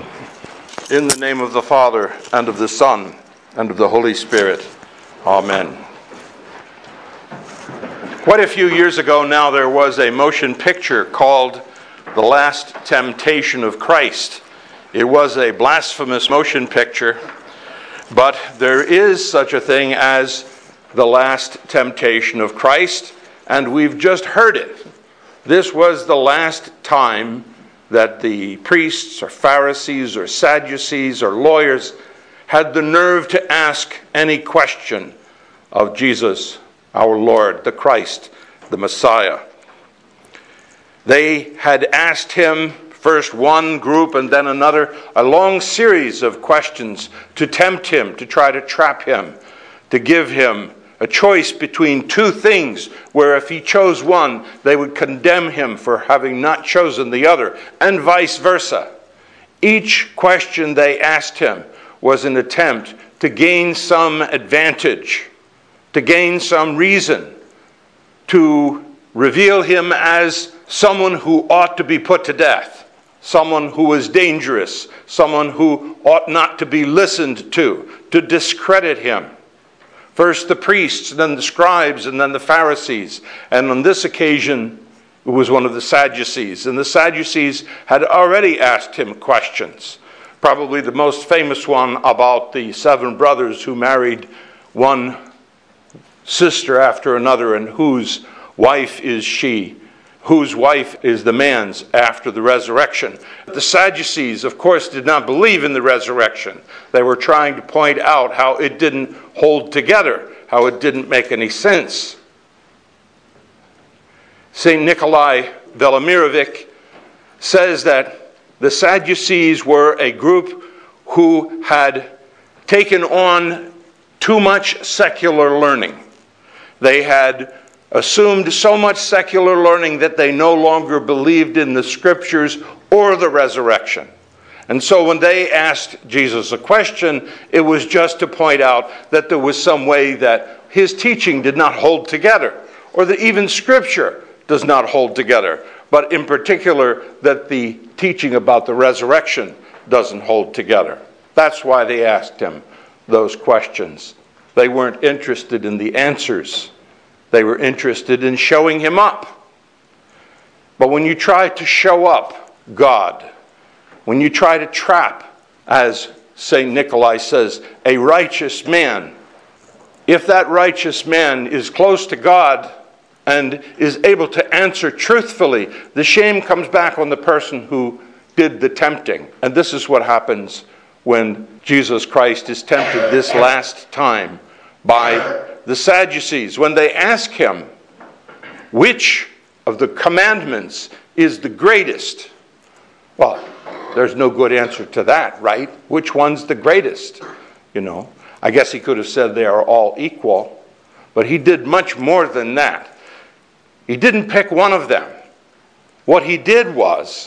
In the name of the Father, and of the Son, and of the Holy Spirit. Amen. Quite a few years ago now, there was a motion picture called The Last Temptation of Christ. It was a blasphemous motion picture, but there is such a thing as The Last Temptation of Christ, and we've just heard it. This was the last time that the priests or Pharisees or Sadducees or lawyers had the nerve to ask any question of Jesus, our Lord, the Christ, the Messiah. They had asked him, first one group and then another, a long series of questions to tempt him, to try to trap him, to give him a choice between two things, where if he chose one, they would condemn him for having not chosen the other, and vice versa. Each question they asked him was an attempt to gain some advantage, to gain some reason, to reveal him as someone who ought to be put to death, someone who was dangerous, someone who ought not to be listened to discredit him. First the priests, then the scribes, and then the Pharisees. And on this occasion, it was one of the Sadducees. And the Sadducees had already asked him questions. Probably the most famous one about the 7 brothers who married one sister after another, and whose wife is she? Whose wife is the man's after the resurrection? The Sadducees, of course, did not believe in the resurrection. They were trying to point out how it didn't hold together, how it didn't make any sense. St. Nikolai Velimirovic says that the Sadducees were a group who had taken on too much secular learning. They had assumed so much secular learning that they no longer believed in the scriptures or the resurrection. And so when they asked Jesus a question, it was just to point out that there was some way that his teaching did not hold together, or that even scripture does not hold together, but in particular that the teaching about the resurrection doesn't hold together. That's why they asked him those questions. They weren't interested in the answers. They were interested in showing him up. But when you try to show up God, when you try to trap, as St. Nikolai says, a righteous man, if that righteous man is close to God and is able to answer truthfully, the shame comes back on the person who did the tempting. And this is what happens when Jesus Christ is tempted this last time by the Sadducees. When they ask him, which of the commandments is the greatest? Well, there's no good answer to that, right? Which one's the greatest? I guess he could have said they are all equal, but he did much more than that. He didn't pick one of them. What he did was,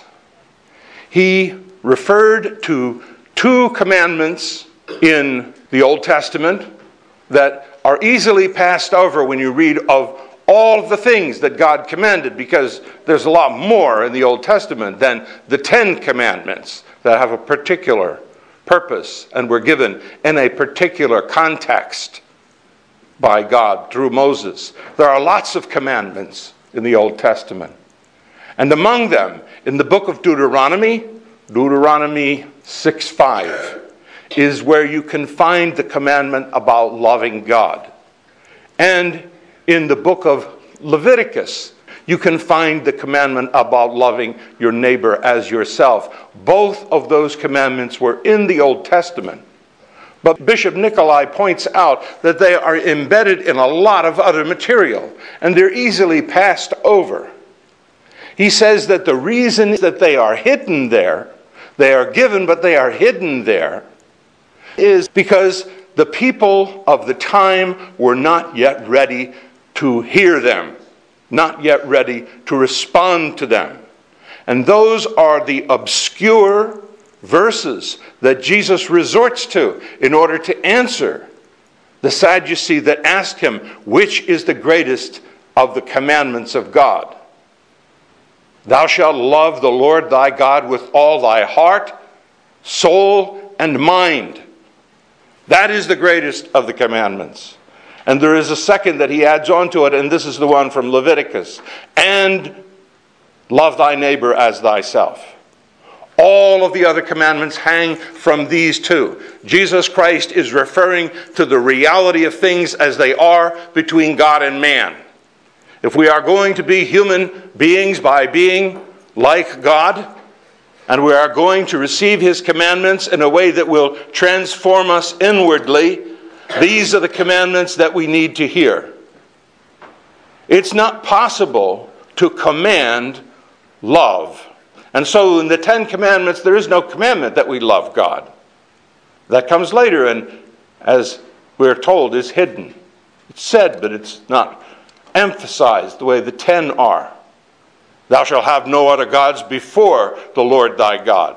he referred to 2 commandments in the Old Testament that are easily passed over when you read of all the things that God commanded, because there's a lot more in the Old Testament than the 10 commandments that have a particular purpose and were given in a particular context by God through Moses. There are lots of commandments in the Old Testament. And among them, in the book of Deuteronomy 6:5, is where you can find the commandment about loving God. And in the book of Leviticus, you can find the commandment about loving your neighbor as yourself. Both of those commandments were in the Old Testament. But Bishop Nikolai points out that they are embedded in a lot of other material, and they're easily passed over. He says that the reason that they are hidden there, they are given, but they are hidden there, is because the people of the time were not yet ready to hear them, not yet ready to respond to them. And those are the obscure verses that Jesus resorts to in order to answer the Sadducee that asked him, which is the greatest of the commandments of God? Thou shalt love the Lord thy God with all thy heart, soul, and mind. That is the greatest of the commandments. And there is a second that he adds on to it, and this is the one from Leviticus. And love thy neighbor as thyself. All of the other commandments hang from these two. Jesus Christ is referring to the reality of things as they are between God and man. If we are going to be human beings by being like God, and we are going to receive his commandments in a way that will transform us inwardly, these are the commandments that we need to hear. It's not possible to command love. And so in the Ten Commandments, there is no commandment that we love God. That comes later and, as we're told, is hidden. It's said, but it's not emphasized the way the 10 are. Thou shalt have no other gods before the Lord thy God.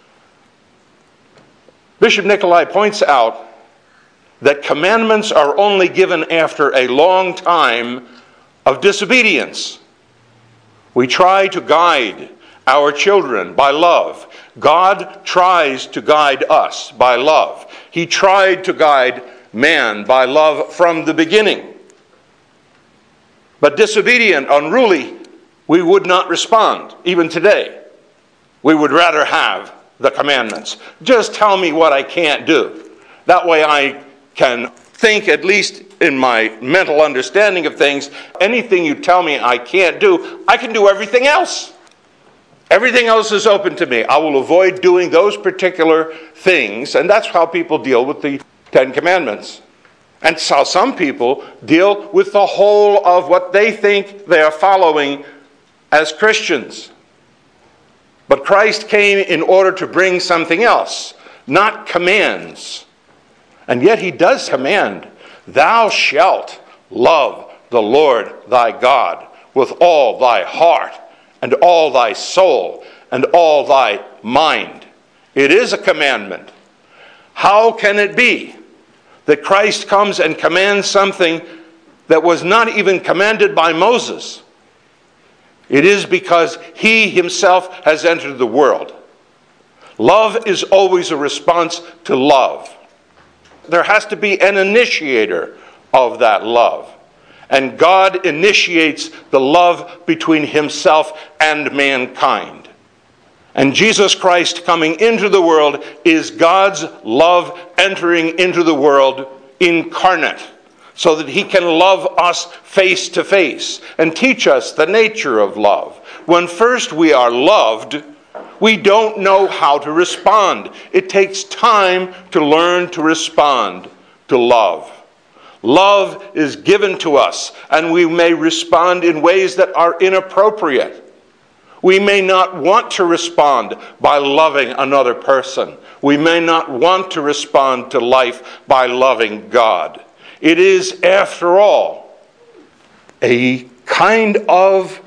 Bishop Nicolai points out that commandments are only given after a long time of disobedience. We try to guide our children by love. God tries to guide us by love. He tried to guide man by love from the beginning. But disobedient, unruly, we would not respond, even today. We would rather have the commandments. Just tell me what I can't do. That way I can think, at least in my mental understanding of things, anything you tell me I can't do, I can do everything else. Everything else is open to me. I will avoid doing those particular things, and that's how people deal with the Ten Commandments. And so some people deal with the whole of what they think they are following as Christians. But Christ came in order to bring something else, not commands. And yet he does command, thou shalt love the Lord thy God with all thy heart and all thy soul and all thy mind. It is a commandment. How can it be that Christ comes and commands something that was not even commanded by Moses? It is because he himself has entered the world. Love is always a response to love. There has to be an initiator of that love. And God initiates the love between himself and mankind. And Jesus Christ coming into the world is God's love entering into the world incarnate, so that he can love us face to face and teach us the nature of love. When first we are loved, we don't know how to respond. It takes time to learn to respond to love. Love is given to us, and we may respond in ways that are inappropriate. We may not want to respond by loving another person. We may not want to respond to life by loving God. It is, after all, a kind of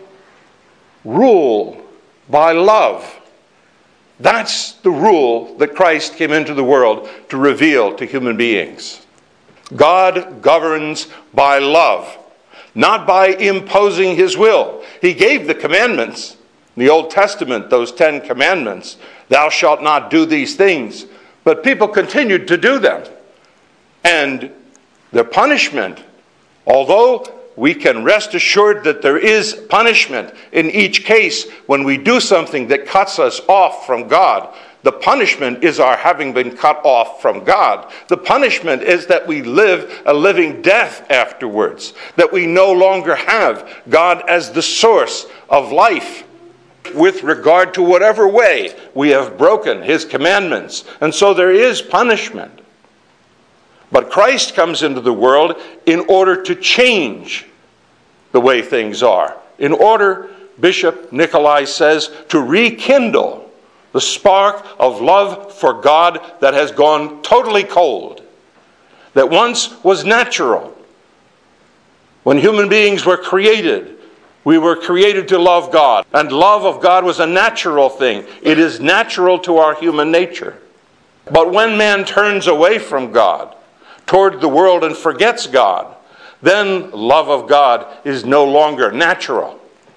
rule by love. That's the rule that Christ came into the world to reveal to human beings. God governs by love, not by imposing his will. He gave the commandments. In the Old Testament, those 10 commandments, thou shalt not do these things. But people continued to do them. And the punishment, although we can rest assured that there is punishment in each case when we do something that cuts us off from God, the punishment is our having been cut off from God. The punishment is that we live a living death afterwards, that we no longer have God as the source of life with regard to whatever way we have broken his commandments. And so there is punishment. But Christ comes into the world in order to change the way things are. In order, Bishop Nicolai says, to rekindle the spark of love for God that has gone totally cold, that once was natural. When human beings were created, we were created to love God, and love of God was a natural thing. It is natural to our human nature. But when man turns away from God, toward the world, and forgets God, then love of God is no longer natural.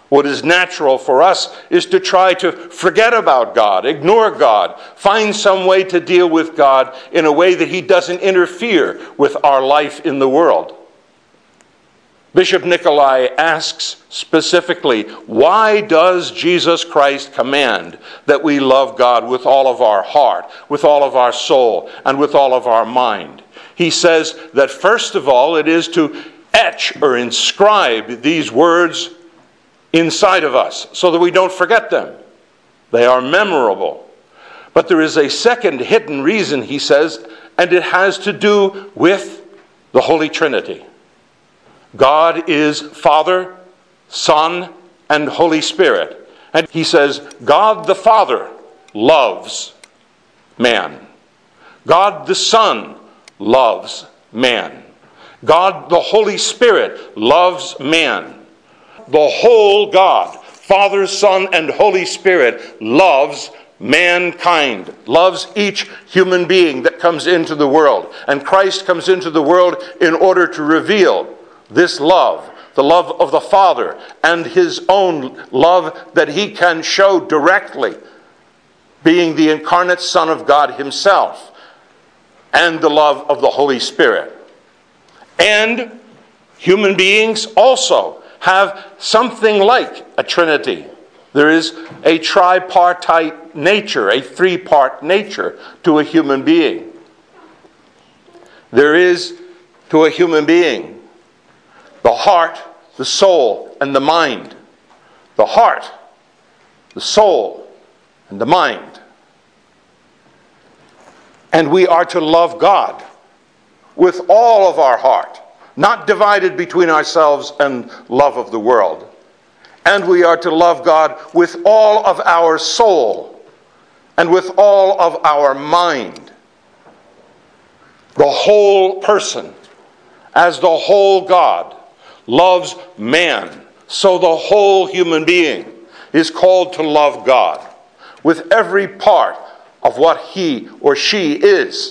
What is natural for us is to try to forget about God, ignore God, find some way to deal with God in a way that he doesn't interfere with our life in the world. Bishop Nicolai asks specifically, why does Jesus Christ command that we love God with all of our heart, with all of our soul, and with all of our mind? He says that first of all, it is to etch or inscribe these words inside of us so that we don't forget them. They are memorable. But there is a second hidden reason, he says, and it has to do with the Holy Trinity. God is Father, Son, and Holy Spirit. And he says, God the Father loves man. God the Son loves man. God the Holy Spirit loves man. The whole God, Father, Son, and Holy Spirit, loves mankind, loves each human being that comes into the world. And Christ comes into the world in order to reveal this love, the love of the Father, and his own love that he can show directly, being the incarnate Son of God himself, and the love of the Holy Spirit. And human beings also have something like a Trinity. There is a tripartite nature, a three-part nature to a human being. There is to a human being the heart, the soul, and the mind. The heart, the soul, and the mind. And we are to love God with all of our heart, not divided between ourselves and love of the world. And we are to love God with all of our soul and with all of our mind. The whole person, as the whole God, loves man. So the whole human being is called to love God with every part of what he or she is.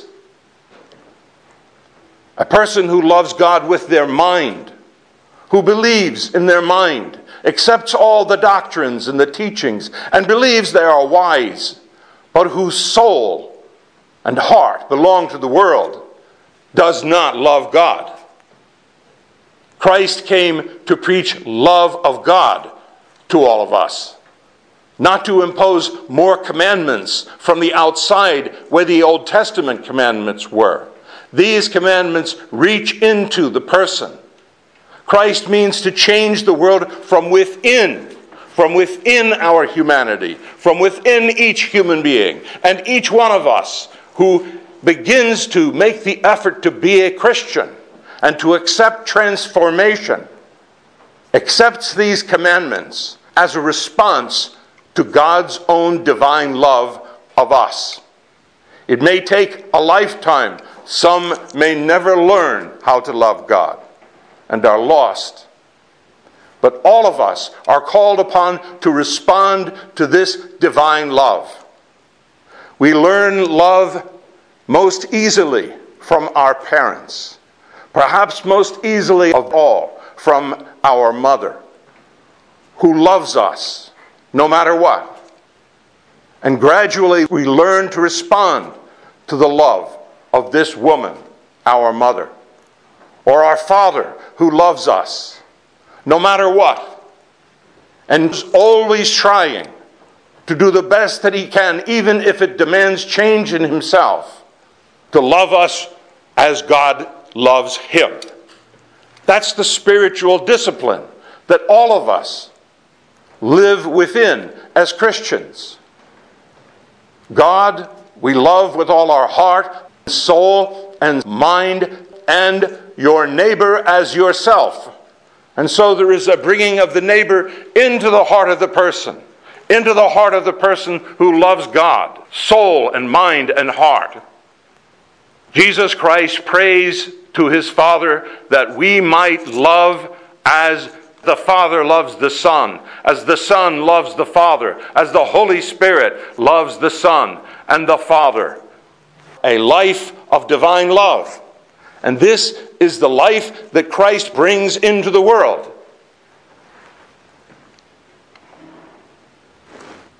A person who loves God with their mind, who believes in their mind, accepts all the doctrines and the teachings, and believes they are wise, but whose soul and heart belong to the world, does not love God. Christ came to preach love of God to all of us, not to impose more commandments from the outside where the Old Testament commandments were. These commandments reach into the person. Christ means to change the world from within our humanity, from within each human being. And each one of us who begins to make the effort to be a Christian and to accept transformation, accepts these commandments as a response to God's own divine love of us. It may take a lifetime. Some may never learn how to love God and are lost. But all of us are called upon to respond to this divine love. We learn love most easily from our parents. Perhaps most easily of all from our mother, who loves us no matter what. And gradually we learn to respond to the love of this woman, our mother. Or our father, who loves us no matter what, and is always trying to do the best that he can, even if it demands change in himself, to love us as God loves him. That's the spiritual discipline that all of us live within as Christians. God, we love with all our heart, soul, and mind, and your neighbor as yourself. And so there is a bringing of the neighbor into the heart of the person, into the heart of the person who loves God, soul and mind and heart. Jesus Christ prays to his Father that we might love as the Father loves the Son, as the Son loves the Father, as the Holy Spirit loves the Son and the Father. A life of divine love. And this is the life that Christ brings into the world.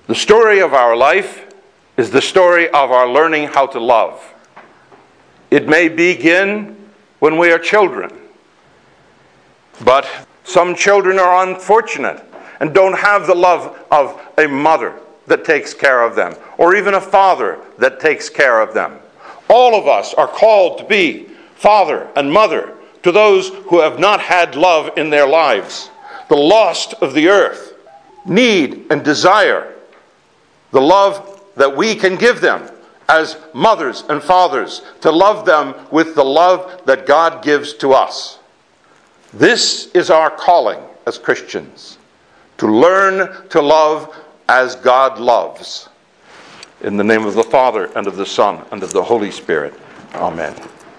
The story of our life is the story of our learning how to love. It may begin when we are children, but some children are unfortunate and don't have the love of a mother that takes care of them, or even a father that takes care of them. All of us are called to be father and mother to those who have not had love in their lives. The lost of the earth need and desire the love that we can give them as mothers and fathers, to love them with the love that God gives to us. This is our calling as Christians, to learn to love as God loves. In the name of the Father, and of the Son, and of the Holy Spirit. Amen.